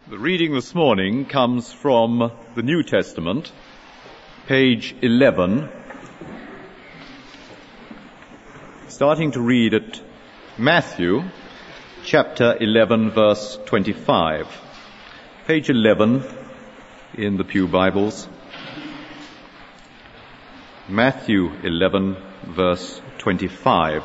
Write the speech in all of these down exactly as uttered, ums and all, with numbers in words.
The reading this morning comes from the New Testament, page eleven, starting to read at Matthew, chapter eleven, verse twenty-five. Page eleven in the Pew Bibles. Matthew eleven, verse twenty-five.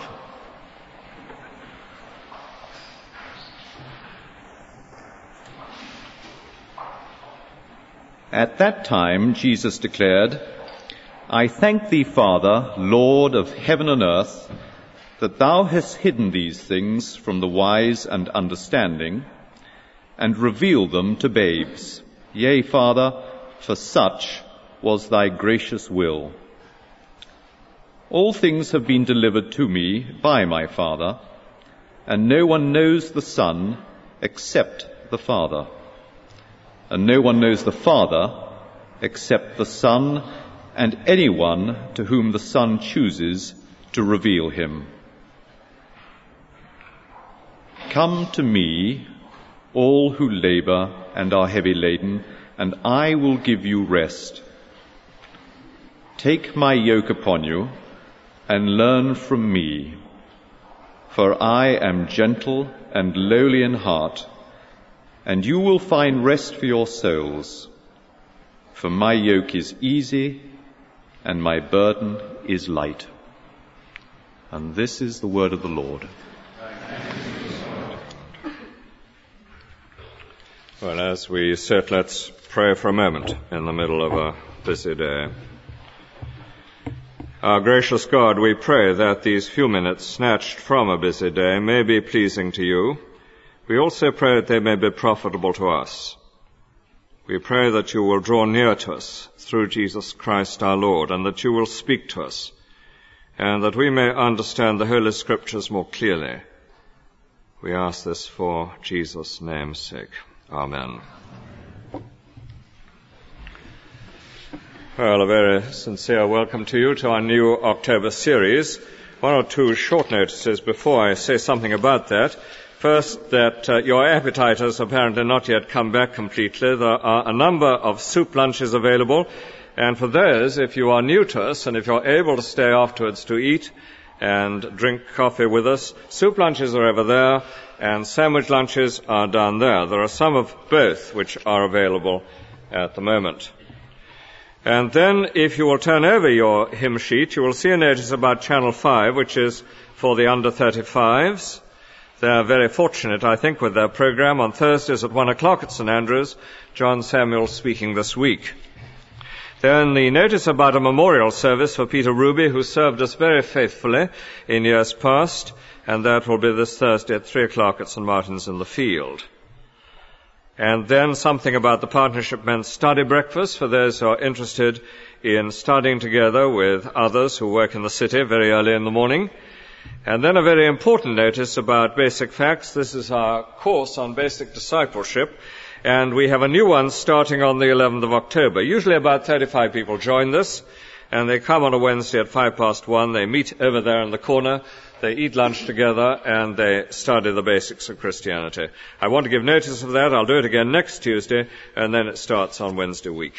At that time, Jesus declared, I thank thee, Father, Lord of heaven and earth, that thou hast hidden these things from the wise and understanding, and revealed them to babes. Yea, Father, for such was thy gracious will. All things have been delivered to me by my Father, and no one knows the Son except the Father. And no one knows the Father except the Son, and anyone to whom the Son chooses to reveal him. Come to me, all who labor and are heavy laden, and I will give you rest. Take my yoke upon you, and learn from me, for I am gentle and lowly in heart, and you will find rest for your souls. For my yoke is easy, and my burden is light. And this is the word of the Lord. Well, as we sit, let's pray for a moment in the middle of a busy day. Our gracious God, we pray that these few minutes snatched from a busy day may be pleasing to you. We also pray that they may be profitable to us. We pray that you will draw near to us through Jesus Christ our Lord, and that you will speak to us, and that we may understand the Holy Scriptures more clearly. We ask this for Jesus' name's sake. Amen. Well, a very sincere welcome to you to our new October series. One or two short notices before I say something about that. First, that uh, your appetite has apparently not yet come back completely. There are a number of soup lunches available, and for those, if you are new to us and if you're able to stay afterwards to eat and drink coffee with us, soup lunches are over there and sandwich lunches are down there. There are some of both which are available at the moment. And then, if you will turn over your hymn sheet, you will see a notice about Channel five, which is for the under thirty-fives. They are very fortunate, I think, with their program. On Thursdays at one o'clock at St Andrews, John Samuel speaking this week. Then the notice about a memorial service for Peter Ruby, who served us very faithfully in years past, and that will be this Thursday at three o'clock at St Martin's in the Field. And then something about the Partnership Men's Study Breakfast for those who are interested in studying together with others who work in the city very early in the morning. And then a very important notice about Basic Facts. This is our course on basic discipleship, and we have a new one starting on the eleventh of October. Usually about thirty-five people join this, and they come on a Wednesday at five past one. They meet over there in the corner, they eat lunch together, and they study the basics of Christianity. I want to give notice of that. I'll do it again next Tuesday, and then it starts on Wednesday week.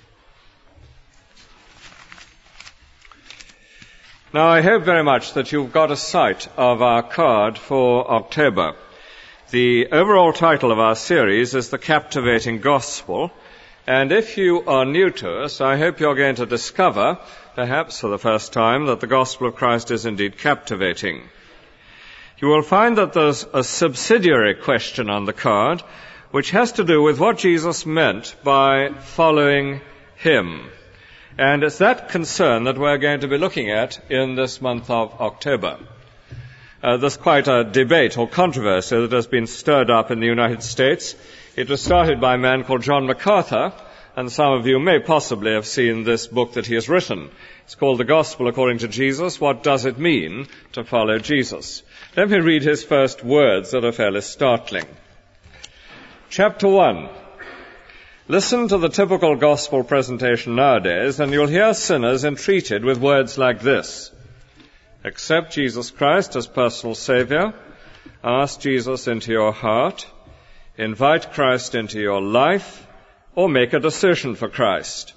Now, I hope very much that you've got a sight of our card for October. The overall title of our series is The Captivating Gospel, and if you are new to us, I hope you're going to discover, perhaps for the first time, that the gospel of Christ is indeed captivating. You will find that there's a subsidiary question on the card, which has to do with what Jesus meant by following him. And it's that concern that we're going to be looking at in this month of October. Uh, there's quite a debate or controversy that has been stirred up in the United States. It was started by a man called John MacArthur, and some of you may possibly have seen this book that he has written. It's called The Gospel According to Jesus. What does it mean to follow Jesus? Let me read his first words that are fairly startling. Chapter one. Listen to the typical gospel presentation nowadays, and you'll hear sinners entreated with words like this. Accept Jesus Christ as personal Savior. Ask Jesus into your heart. invite Christ into your life, or make a decision for Christ.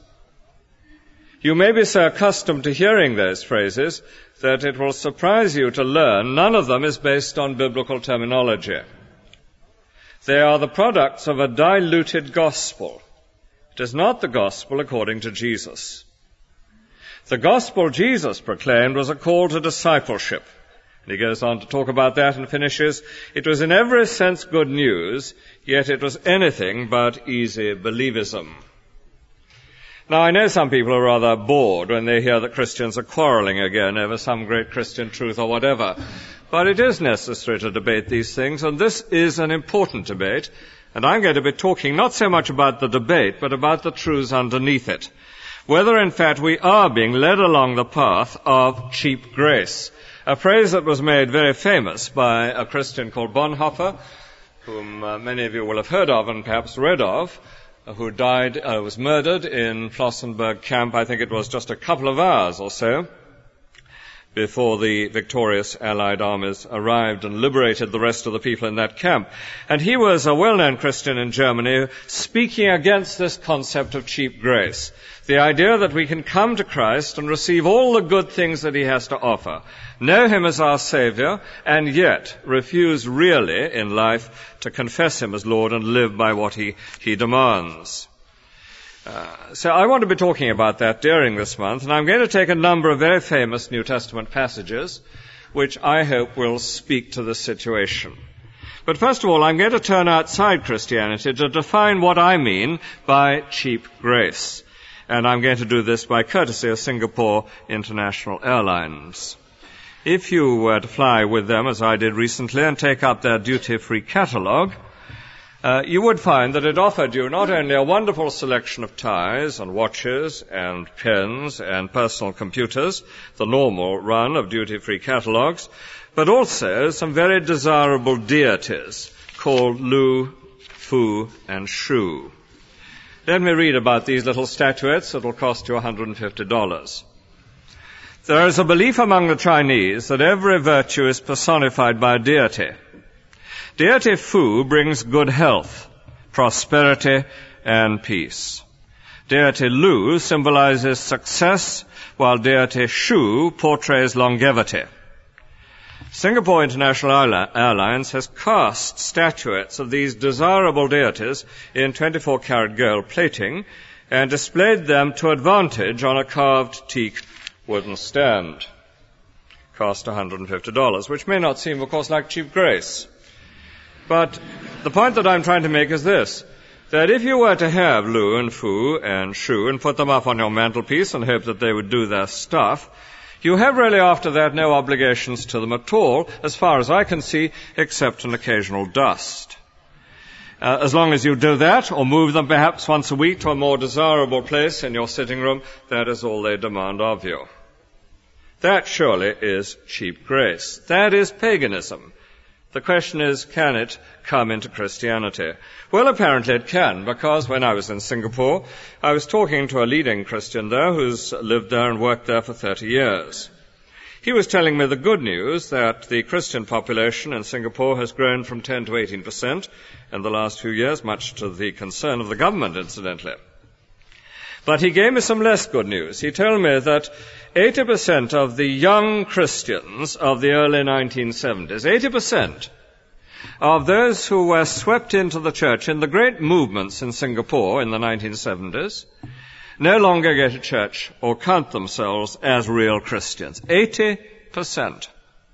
You may be so accustomed to hearing those phrases that it will surprise you to learn none of them is based on biblical terminology. They are the products of a diluted gospel. It is not the gospel according to Jesus. The gospel Jesus proclaimed was a call to discipleship. And he goes on to talk about that and finishes, it was in every sense good news, yet it was anything but easy believism. Now, I know some people are rather bored when they hear that Christians are quarreling again over some great Christian truth or whatever. But it is necessary to debate these things, and this is an important debate. And I'm going to be talking not so much about the debate, but about the truths underneath it. Whether, in fact, we are being led along the path of cheap grace. A phrase that was made very famous by a Christian called Bonhoeffer, whom uh, many of you will have heard of and perhaps read of, who died, uh, was murdered in Flossenburg camp, I think it was just a couple of hours or so, before the victorious Allied armies arrived and liberated the rest of the people in that camp. And he was a well-known Christian in Germany speaking against this concept of cheap grace. The idea that we can come to Christ and receive all the good things that he has to offer, know him as our Savior, and yet refuse really in life to confess him as Lord and live by what he, he demands. Uh, so I want to be talking about that during this month, and I'm going to take a number of very famous New Testament passages, which I hope will speak to this situation. But first of all, I'm going to turn outside Christianity to define what I mean by cheap grace. And I'm going to do this by courtesy of Singapore International Airlines. If you were to fly with them, as I did recently, and take up their duty-free catalogue, uh, you would find that it offered you not only a wonderful selection of ties and watches and pens and personal computers, the normal run of duty-free catalogues, but also some very desirable deities called Lu, Fu, and Shu. Let me read about these little statuettes. It'll cost you one hundred fifty dollars. There is a belief among the Chinese that every virtue is personified by a deity. Deity Fu brings good health, prosperity, and peace. Deity Lu symbolizes success, while deity Shu portrays longevity. Singapore International Airlines has cast statuettes of these desirable deities in twenty-four karat gold plating and displayed them to advantage on a carved teak wooden stand. Cost one hundred fifty dollars, which may not seem, of course, like cheap grace. But the point that I'm trying to make is this, that if you were to have Lu and Fu and Shu and put them up on your mantelpiece and hope that they would do their stuff, you have really after that no obligations to them at all, as far as I can see, except an occasional dust. Uh, as long as you do that, or move them perhaps once a week to a more desirable place in your sitting room, that is all they demand of you. That surely is cheap grace. That is paganism. The question is, can it come into Christianity? Well, apparently it can, because when I was in Singapore, I was talking to a leading Christian there who's lived there and worked there for thirty years. He was telling me the good news that the Christian population in Singapore has grown from ten to eighteen percent in the last few years, much to the concern of the government, incidentally. But he gave me some less good news. He told me that eighty percent of the young Christians of the early nineteen seventies, eighty percent of those who were swept into the church in the great movements in Singapore in the nineteen seventies, no longer go to church or count themselves as real Christians. eighty percent.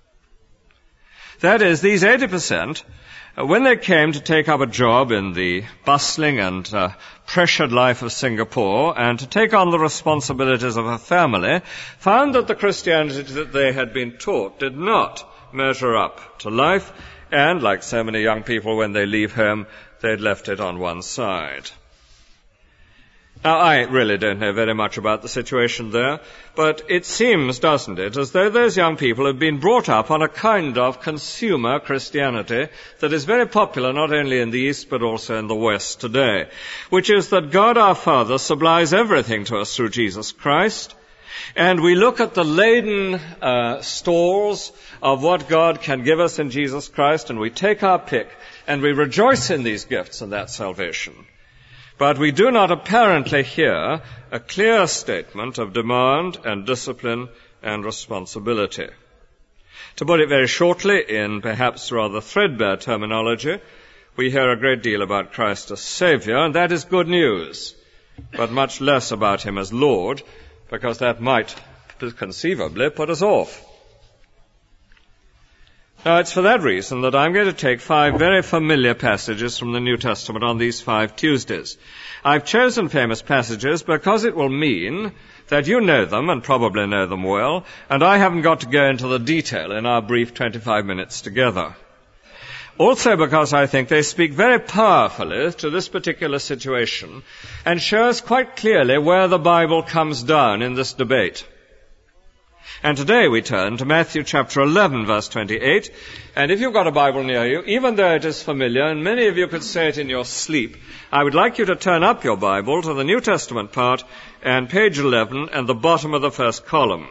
That is, these eighty percent, when they came to take up a job in the bustling and uh, pressured life of Singapore and to take on the responsibilities of a family, found that the Christianity that they had been taught did not measure up to life, and like so many young people when they leave home, they'd left it on one side. Now, I really don't know very much about the situation there, but it seems, doesn't it, as though those young people have been brought up on a kind of consumer Christianity that is very popular not only in the East but also in the West today, which is that God our Father supplies everything to us through Jesus Christ, and we look at the laden uh, stalls of what God can give us in Jesus Christ, and we take our pick, and we rejoice in these gifts and that salvation. But we do not apparently hear a clear statement of demand and discipline and responsibility. To put it very shortly, in perhaps rather threadbare terminology, we hear a great deal about Christ as Savior, and that is good news, but much less about him as Lord, because that might conceivably put us off. Now, it's for that reason that I'm going to take five very familiar passages from the New Testament on these five Tuesdays. I've chosen famous passages because it will mean that you know them and probably know them well, and I haven't got to go into the detail in our brief twenty-five minutes together. Also because I think they speak very powerfully to this particular situation and show us quite clearly where the Bible comes down in this debate. And today we turn to Matthew chapter eleven, verse twenty-eight. And if you've got a Bible near you, even though it is familiar, and many of you could say it in your sleep, I would like you to turn up your Bible to the New Testament part and page eleven and the bottom of the first column.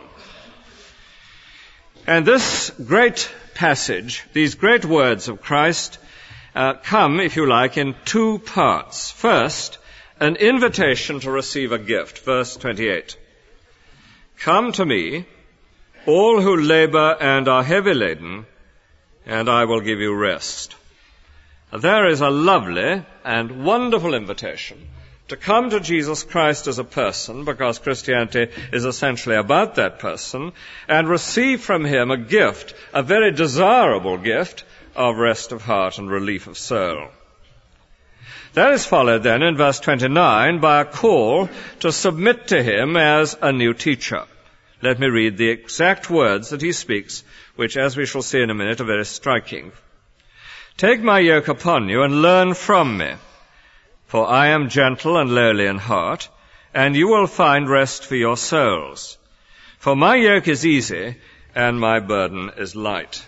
And this great passage, these great words of Christ, uh, come, if you like, in two parts. First, an invitation to receive a gift, verse twenty-eight. Come to me, all who labor and are heavy laden, and I will give you rest. There is a lovely and wonderful invitation to come to Jesus Christ as a person, because Christianity is essentially about that person, and receive from him a gift, a very desirable gift, of rest of heart and relief of soul. That is followed then in verse twenty-nine by a call to submit to him as a new teacher. Let me read the exact words that he speaks, which, as we shall see in a minute, are very striking. Take my yoke upon you and learn from me, for I am gentle and lowly in heart, and you will find rest for your souls. For my yoke is easy, and my burden is light.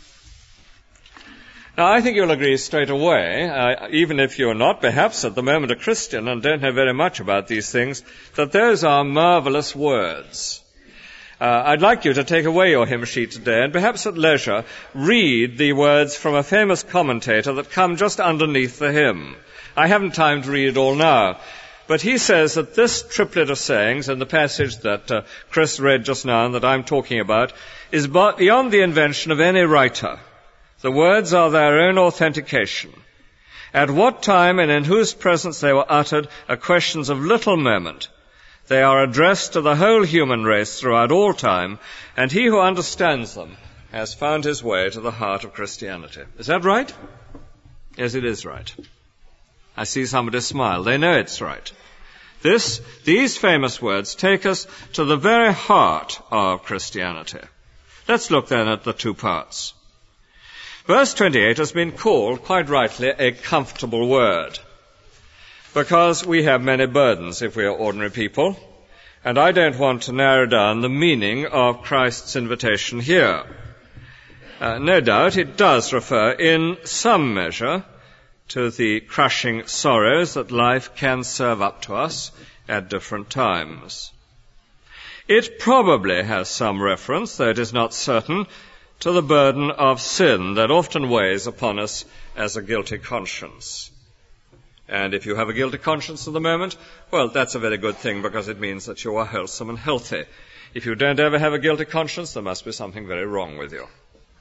Now, I think you'll agree straight away, uh, even if you're not perhaps at the moment a Christian and don't know very much about these things, that those are marvelous words. Uh, I'd like you to take away your hymn sheet today and perhaps at leisure read the words from a famous commentator that come just underneath the hymn. I haven't time to read it all now, but he says that this triplet of sayings in the passage that uh, Chris read just now and that I'm talking about is beyond the invention of any writer. The words are their own authentication. At what time and in whose presence they were uttered are questions of little moment. They are addressed to the whole human race throughout all time, and he who understands them has found his way to the heart of Christianity. Is that right? Yes, it is right. I see somebody smile. They know it's right. This, these famous words take us to the very heart of Christianity. Let's look then at the two parts. Verse twenty-eight has been called, quite rightly, a comfortable word, because we have many burdens if we are ordinary people, and I don't want to narrow down the meaning of Christ's invitation here. Uh, no doubt it does refer in some measure to the crushing sorrows that life can serve up to us at different times. It probably has some reference, though it is not certain, to the burden of sin that often weighs upon us as a guilty conscience. And if you have a guilty conscience at the moment, well, that's a very good thing, because it means that you are wholesome and healthy. If you don't ever have a guilty conscience, there must be something very wrong with you.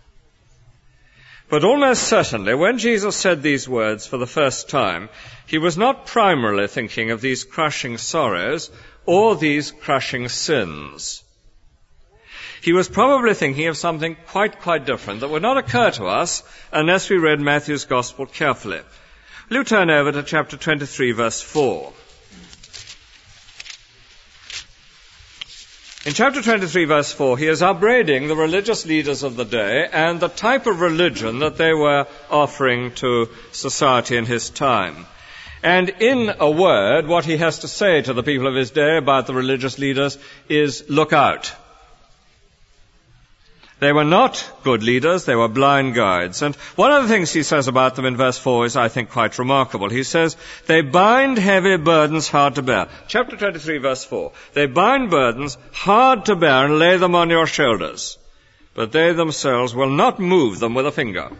But almost certainly, when Jesus said these words for the first time, he was not primarily thinking of these crushing sorrows or these crushing sins. He was probably thinking of something quite, quite different that would not occur to us unless we read Matthew's Gospel carefully. Will you turn over to chapter twenty-three, verse four. In chapter twenty-three, verse four, he is upbraiding the religious leaders of the day and the type of religion that they were offering to society in his time. And in a word, what he has to say to the people of his day about the religious leaders is, look out. They were not good leaders, they were blind guides. And one of the things he says about them in verse four is, I think, quite remarkable. He says, they bind heavy burdens hard to bear. Chapter twenty-three, verse four. They bind burdens hard to bear and lay them on your shoulders, but they themselves will not move them with a finger.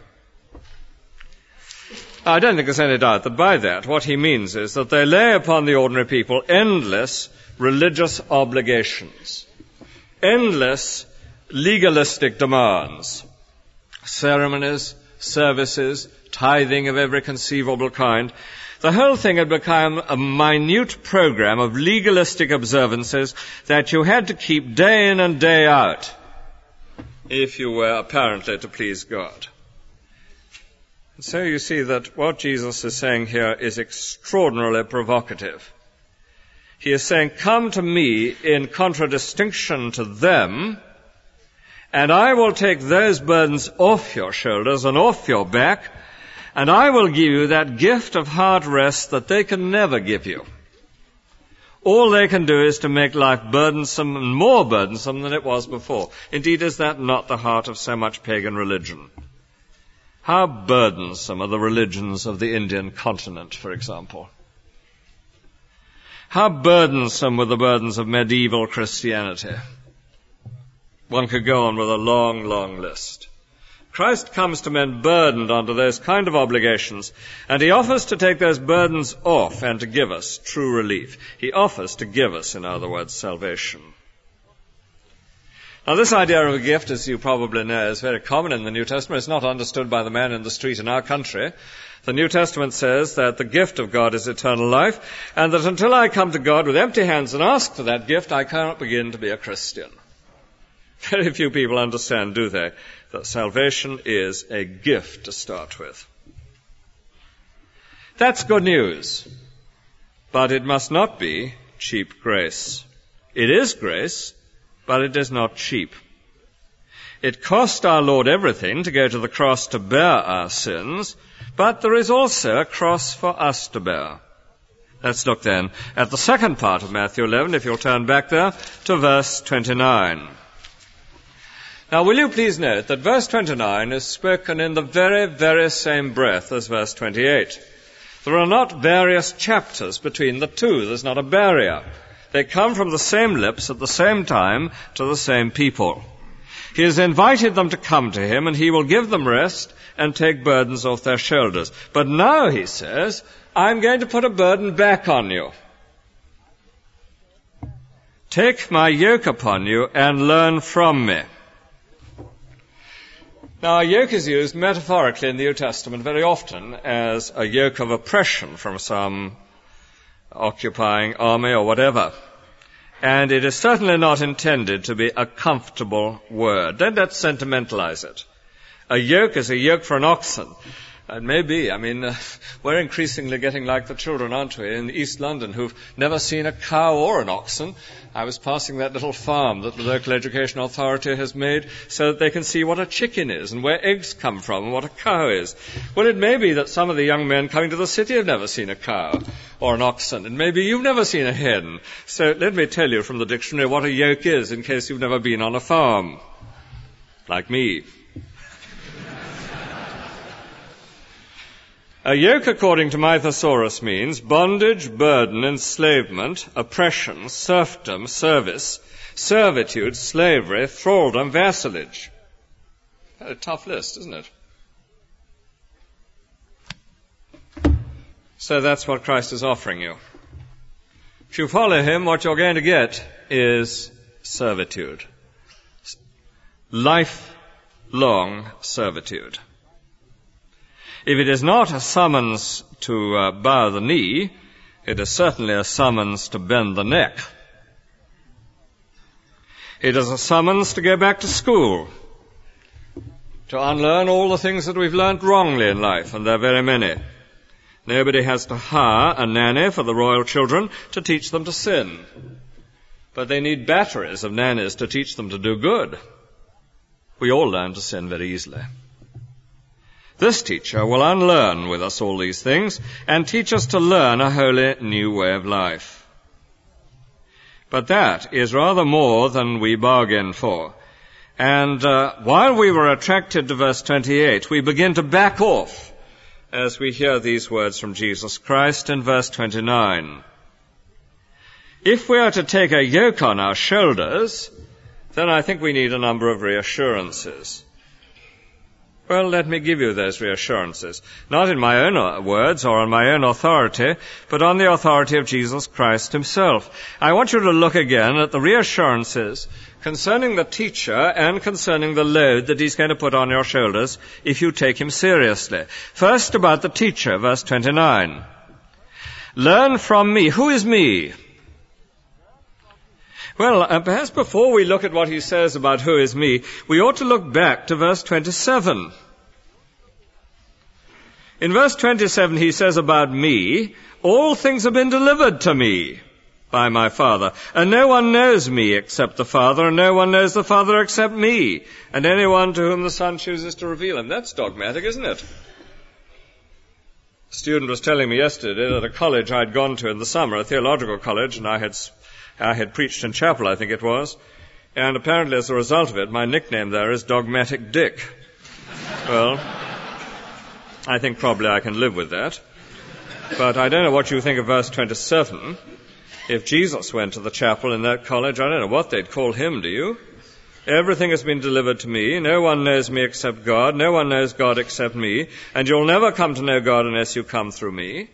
I don't think there's any doubt that by that what he means is that they lay upon the ordinary people endless religious obligations, endless legalistic demands, ceremonies, services, tithing of every conceivable kind. The whole thing had become a minute program of legalistic observances that you had to keep day in and day out if you were apparently to please God. And so you see that what Jesus is saying here is extraordinarily provocative. He is saying, come to me in contradistinction to them, and I will take those burdens off your shoulders and off your back, and I will give you that gift of hard rest that they can never give you. All they can do is to make life burdensome and more burdensome than it was before. Indeed, is that not the heart of so much pagan religion? How burdensome are the religions of the Indian continent, for example? How burdensome were the burdens of medieval Christianity? One could go on with a long, long list. Christ comes to men burdened under those kind of obligations, and he offers to take those burdens off and to give us true relief. He offers to give us, in other words, salvation. Now, this idea of a gift, as you probably know, is very common in the New Testament. It's not understood by the man in the street in our country. The New Testament says that the gift of God is eternal life, and that until I come to God with empty hands and ask for that gift, I cannot begin to be a Christian. Very few people understand, do they, that salvation is a gift to start with. That's good news, but it must not be cheap grace. It is grace, but it is not cheap. It cost our Lord everything to go to the cross to bear our sins, but there is also a cross for us to bear. Let's look then at the second part of Matthew eleven, if you'll turn back there, to verse twenty-nine. Now, will you please note that verse twenty-nine is spoken in the very, very same breath as verse twenty-eight. There are not various chapters between the two. There's not a barrier. They come from the same lips at the same time to the same people. He has invited them to come to him, and he will give them rest and take burdens off their shoulders. But now, he says, I'm going to put a burden back on you. Take my yoke upon you and learn from me. Now, a yoke is used metaphorically in the New Testament very often as a yoke of oppression from some occupying army or whatever. And it is certainly not intended to be a comfortable word. Don't let's sentimentalize it. A yoke is a yoke for an oxen. It may be. I mean, uh, we're increasingly getting like the children, aren't we, in East London, who've never seen a cow or an oxen. I was passing that little farm that the local education authority has made so that they can see what a chicken is and where eggs come from and what a cow is. Well, it may be that some of the young men coming to the city have never seen a cow or an oxen, and maybe you've never seen a hen. So let me tell you from the dictionary what a yoke is in case you've never been on a farm, like me. A yoke, according to my thesaurus, means bondage, burden, enslavement, oppression, serfdom, service, servitude, slavery, thraldom, vassalage. A tough list, isn't it? So that's what Christ is offering you. If you follow him, what you're going to get is servitude. Lifelong servitude. If it is not a summons to uh, bow the knee, it is certainly a summons to bend the neck. It is a summons to go back to school, to unlearn all the things that we've learnt wrongly in life, and there are very many. Nobody has to hire a nanny for the royal children to teach them to sin, but they need batteries of nannies to teach them to do good. We all learn to sin very easily. This teacher will unlearn with us all these things and teach us to learn a wholly new way of life. But that is rather more than we bargain for. And uh, while we were attracted to verse twenty-eight, we begin to back off as we hear these words from Jesus Christ in verse twenty-nine. If we are to take a yoke on our shoulders, then I think we need a number of reassurances. Well, let me give you those reassurances, not in my own words or on my own authority, but on the authority of Jesus Christ himself. I want you to look again at the reassurances concerning the teacher and concerning the load that he's going to put on your shoulders if you take him seriously. First, about the teacher, verse twenty-nine. Learn from me. Who is me? Well, uh, perhaps before we look at what he says about who is me, we ought to look back to verse twenty-seven. In verse twenty-seven, he says about me, all things have been delivered to me by my Father, and no one knows me except the Father, and no one knows the Father except me, and anyone to whom the Son chooses to reveal him. That's dogmatic, isn't it? A student was telling me yesterday that a college I'd gone to in the summer, a theological college, and I had I had preached in chapel, I think it was, and apparently as a result of it, my nickname there is Dogmatic Dick. Well, I think probably I can live with that. But I don't know what you think of verse twenty-seven. If Jesus went to the chapel in that college, I don't know what they'd call him, do you? Everything has been delivered to me. No one knows me except God. No one knows God except me. And you'll never come to know God unless you come through me.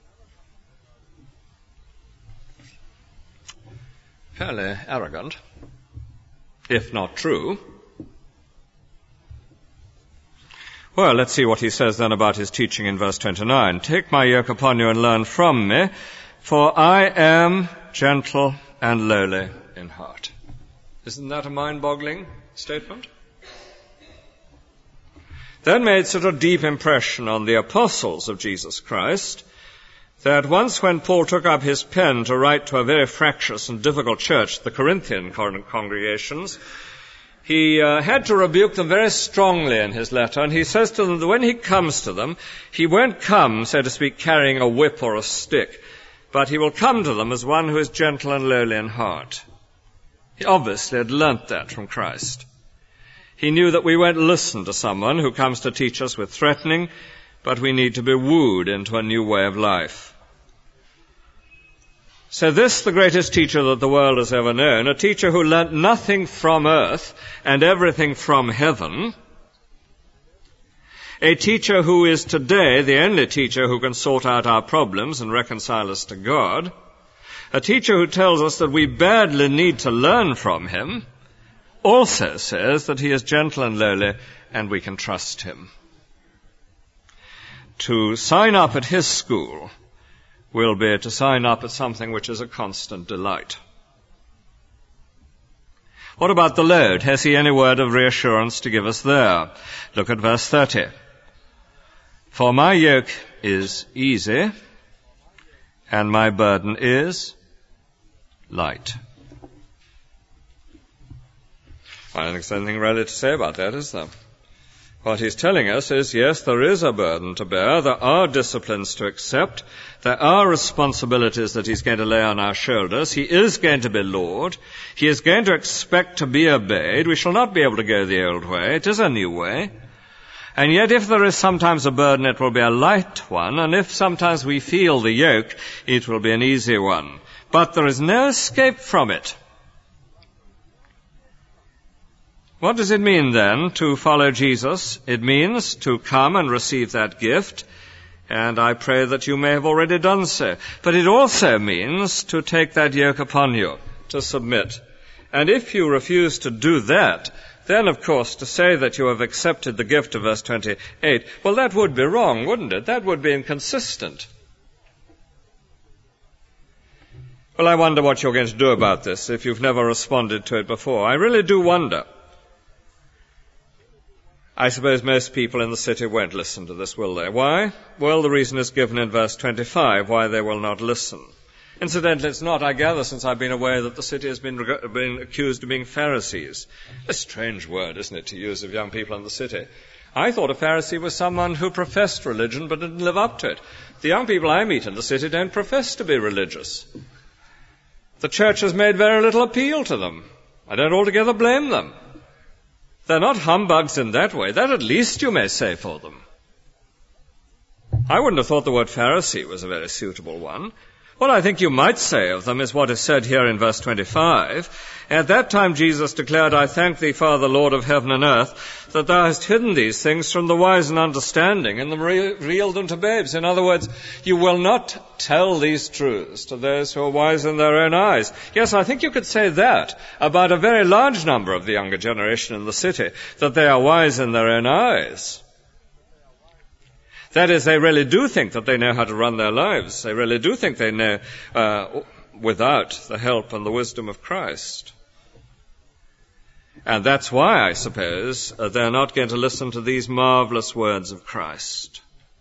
Fairly arrogant, if not true. Well, let's see what he says then about his teaching in verse twenty-nine. Take my yoke upon you and learn from me, for I am gentle and lowly in heart. Isn't that a mind-boggling statement? That made such a deep impression on the apostles of Jesus Christ that once when Paul took up his pen to write to a very fractious and difficult church, the Corinthian congregations, he uh, had to rebuke them very strongly in his letter, and he says to them that when he comes to them, he won't come, so to speak, carrying a whip or a stick, but he will come to them as one who is gentle and lowly in heart. He obviously had learnt that from Christ. He knew that we won't listen to someone who comes to teach us with threatening, but we need to be wooed into a new way of life. So this, the greatest teacher that the world has ever known, a teacher who learnt nothing from earth and everything from heaven, a teacher who is today the only teacher who can sort out our problems and reconcile us to God, a teacher who tells us that we badly need to learn from him, also says that he is gentle and lowly and we can trust him. To sign up at his school will be to sign up at something which is a constant delight. What about the load? Has he any word of reassurance to give us there? Look at verse thirty. For my yoke is easy, and my burden is light. I don't think there's anything really to say about that, is there? What he's telling us is, yes, there is a burden to bear. There are disciplines to accept. There are responsibilities that he's going to lay on our shoulders. He is going to be Lord. He is going to expect to be obeyed. We shall not be able to go the old way. It is a new way. And yet if there is sometimes a burden, it will be a light one. And if sometimes we feel the yoke, it will be an easy one. But there is no escape from it. What does it mean then to follow Jesus? It means to come and receive that gift, and I pray that you may have already done so. But it also means to take that yoke upon you, to submit. And if you refuse to do that, then of course to say that you have accepted the gift of verse twenty-eight, well, that would be wrong, wouldn't it? That would be inconsistent. Well, I wonder what you're going to do about this if you've never responded to it before. I really do wonder. I suppose most people in the city won't listen to this, will they? Why? Well, the reason is given in verse twenty-five, why they will not listen. Incidentally, it's not, I gather, since I've been away that the city has been, reg- been accused of being Pharisees. A strange word, isn't it, to use of young people in the city. I thought a Pharisee was someone who professed religion but didn't live up to it. The young people I meet in the city don't profess to be religious. The church has made very little appeal to them. I don't altogether blame them. They're not humbugs in that way. That at least you may say for them. I wouldn't have thought the word Pharisee was a very suitable one. What I think you might say of them is what is said here in verse twenty-five. At that time Jesus declared, I thank thee, Father, Lord of heaven and earth, that thou hast hidden these things from the wise and understanding and revealed them to babes. In other words, you will not tell these truths to those who are wise in their own eyes. Yes, I think you could say that about a very large number of the younger generation in the city, that they are wise in their own eyes. That is, they really do think that they know how to run their lives. They really do think they know uh, without the help and the wisdom of Christ. And that's why, I suppose, uh, they're not going to listen to these marvelous words of Christ.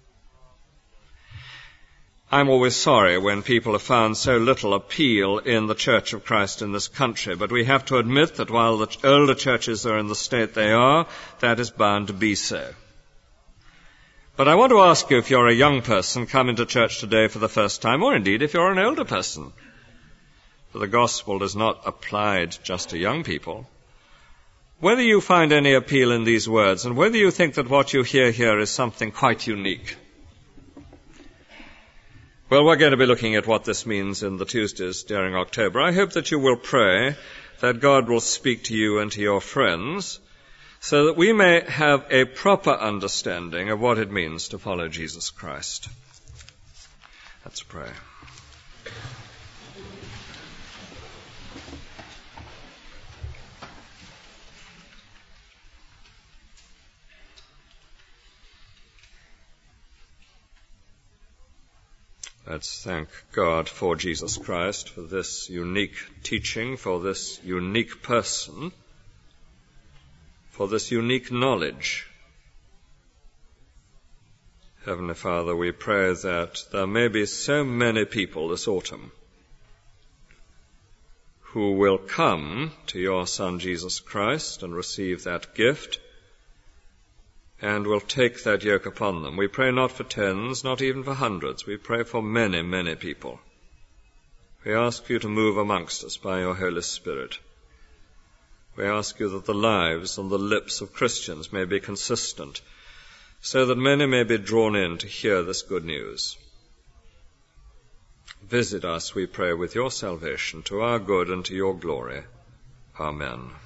I'm always sorry when people have found so little appeal in the Church of Christ in this country, but we have to admit that while the older churches are in the state they are, that is bound to be so. But I want to ask you, if you're a young person come to church today for the first time, or indeed if you're an older person, for the gospel is not applied just to young people, whether you find any appeal in these words, and whether you think that what you hear here is something quite unique. Well, we're going to be looking at what this means in the Tuesdays during October. I hope that you will pray that God will speak to you and to your friends, so that we may have a proper understanding of what it means to follow Jesus Christ. Let's pray. Let's thank God for Jesus Christ, for this unique teaching, for this unique person, for this unique knowledge. Heavenly Father, we pray that there may be so many people this autumn who will come to your Son Jesus Christ and receive that gift and will take that yoke upon them. We pray not for tens, not even for hundreds. We pray for many, many people. We ask you to move amongst us by your Holy Spirit. We ask you that the lives and the lips of Christians may be consistent, so that many may be drawn in to hear this good news. Visit us, we pray, with your salvation, to our good and to your glory. Amen.